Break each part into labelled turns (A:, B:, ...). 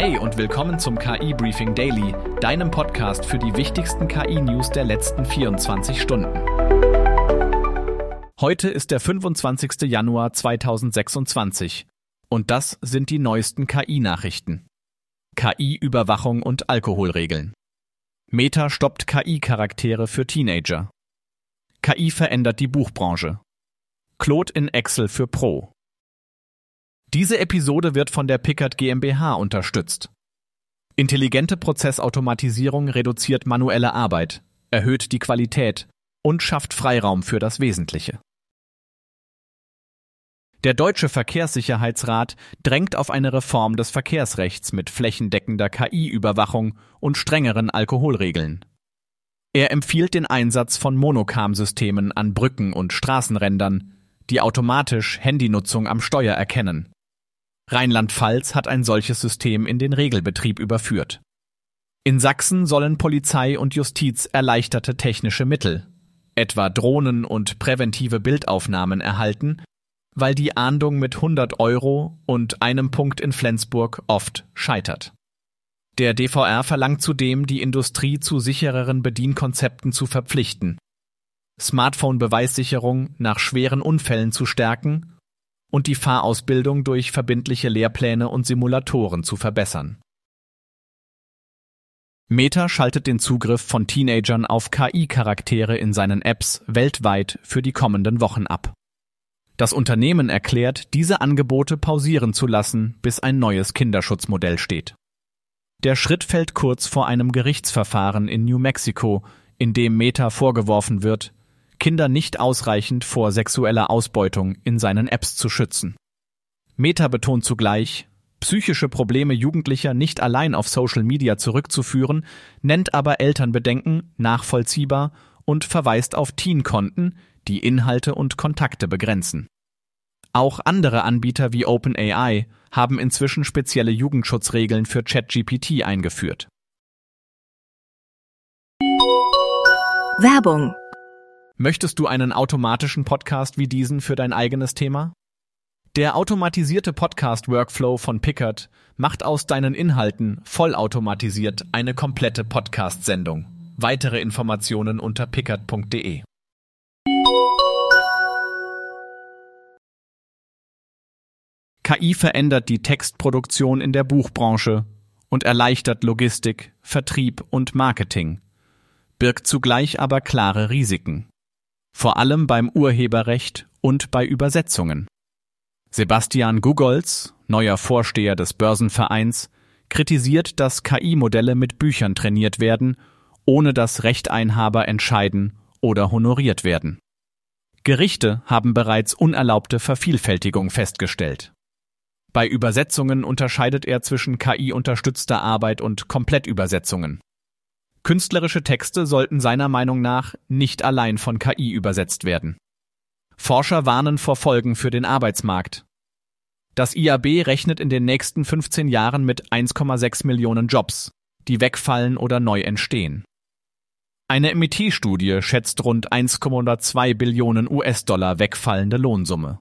A: Hey und willkommen zum KI Briefing Daily, deinem Podcast für die wichtigsten KI-News der letzten 24 Stunden. Heute ist der 25. Januar 2026 und das sind die neuesten KI-Nachrichten. KI-Überwachung und Alkoholregeln. Meta stoppt KI-Charaktere für Teenager. KI verändert die Buchbranche. Claude in Excel für Pro. Diese Episode wird von der Pickard GmbH unterstützt. Intelligente Prozessautomatisierung reduziert manuelle Arbeit, erhöht die Qualität und schafft Freiraum für das Wesentliche. Der Deutsche Verkehrssicherheitsrat drängt auf eine Reform des Verkehrsrechts mit flächendeckender KI-Überwachung und strengeren Alkoholregeln. Er empfiehlt den Einsatz von Monocam-Systemen an Brücken und Straßenrändern, die automatisch Handynutzung am Steuer erkennen. Rheinland-Pfalz hat ein solches System in den Regelbetrieb überführt. In Sachsen sollen Polizei und Justiz erleichterte technische Mittel, etwa Drohnen und präventive Bildaufnahmen erhalten, weil die Ahndung mit 100 € und einem Punkt in Flensburg oft scheitert. Der DVR verlangt zudem, die Industrie zu sichereren Bedienkonzepten zu verpflichten, Smartphone-Beweissicherung nach schweren Unfällen zu stärken und die Fahrausbildung durch verbindliche Lehrpläne und Simulatoren zu verbessern. Meta schaltet den Zugriff von Teenagern auf KI-Charaktere in seinen Apps weltweit für die kommenden Wochen ab. Das Unternehmen erklärt, diese Angebote pausieren zu lassen, bis ein neues Kinderschutzmodell steht. Der Schritt fällt kurz vor einem Gerichtsverfahren in New Mexico, in dem Meta vorgeworfen wird, Kinder nicht ausreichend vor sexueller Ausbeutung in seinen Apps zu schützen. Meta betont zugleich, psychische Probleme Jugendlicher nicht allein auf Social Media zurückzuführen, nennt aber Elternbedenken nachvollziehbar und verweist auf Teen-Konten, die Inhalte und Kontakte begrenzen. Auch andere Anbieter wie OpenAI haben inzwischen spezielle Jugendschutzregeln für ChatGPT eingeführt.
B: Werbung.
A: Möchtest du einen automatischen Podcast wie diesen für dein eigenes Thema? Der automatisierte Podcast-Workflow von Pickard macht aus deinen Inhalten vollautomatisiert eine komplette Podcast-Sendung. Weitere Informationen unter pickard.de. KI verändert die Textproduktion in der Buchbranche und erleichtert Logistik, Vertrieb und Marketing, birgt zugleich aber klare Risiken. Vor allem beim Urheberrecht und bei Übersetzungen. Sebastian Gugolz, neuer Vorsteher des Börsenvereins, kritisiert, dass KI-Modelle mit Büchern trainiert werden, ohne dass Rechteinhaber entscheiden oder honoriert werden. Gerichte haben bereits unerlaubte Vervielfältigung festgestellt. Bei Übersetzungen unterscheidet er zwischen KI-unterstützter Arbeit und Komplettübersetzungen. Künstlerische Texte sollten seiner Meinung nach nicht allein von KI übersetzt werden. Forscher warnen vor Folgen für den Arbeitsmarkt. Das IAB rechnet in den nächsten 15 Jahren mit 1,6 Millionen Jobs, die wegfallen oder neu entstehen. Eine MIT-Studie schätzt rund 1,2 Billionen US-Dollar wegfallende Lohnsumme.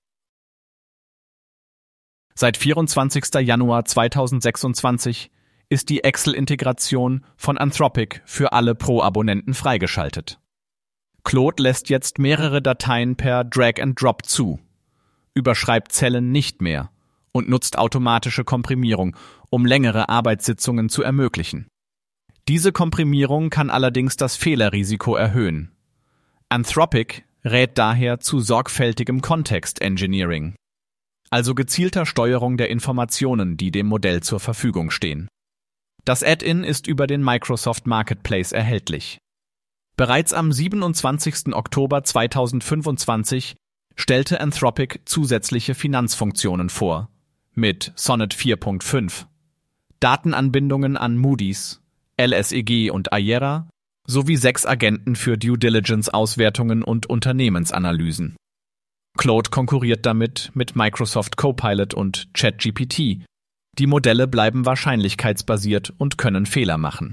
A: Seit 24. Januar 2026 ist die Excel-Integration von Anthropic für alle Pro-Abonnenten freigeschaltet. Claude lässt jetzt mehrere Dateien per Drag-and-Drop zu, überschreibt Zellen nicht mehr und nutzt automatische Komprimierung, um längere Arbeitssitzungen zu ermöglichen. Diese Komprimierung kann allerdings das Fehlerrisiko erhöhen. Anthropic rät daher zu sorgfältigem Context-Engineering, also gezielter Steuerung der Informationen, die dem Modell zur Verfügung stehen. Das Add-in ist über den Microsoft Marketplace erhältlich. Bereits am 27. Oktober 2025 stellte Anthropic zusätzliche Finanzfunktionen vor, mit Sonnet 4.5, Datenanbindungen an Moody's, LSEG und Aera sowie 6 Agenten für Due-Diligence-Auswertungen und Unternehmensanalysen. Claude konkurriert damit mit Microsoft Copilot und ChatGPT. Die Modelle bleiben wahrscheinlichkeitsbasiert und können Fehler machen.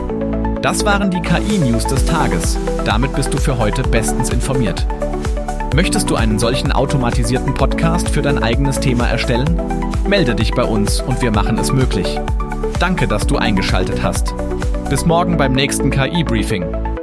A: Das waren die KI-News des Tages. Damit bist du für heute bestens informiert. Möchtest du einen solchen automatisierten Podcast für dein eigenes Thema erstellen? Melde dich bei uns und wir machen es möglich. Danke, dass du eingeschaltet hast. Bis morgen beim nächsten KI-Briefing.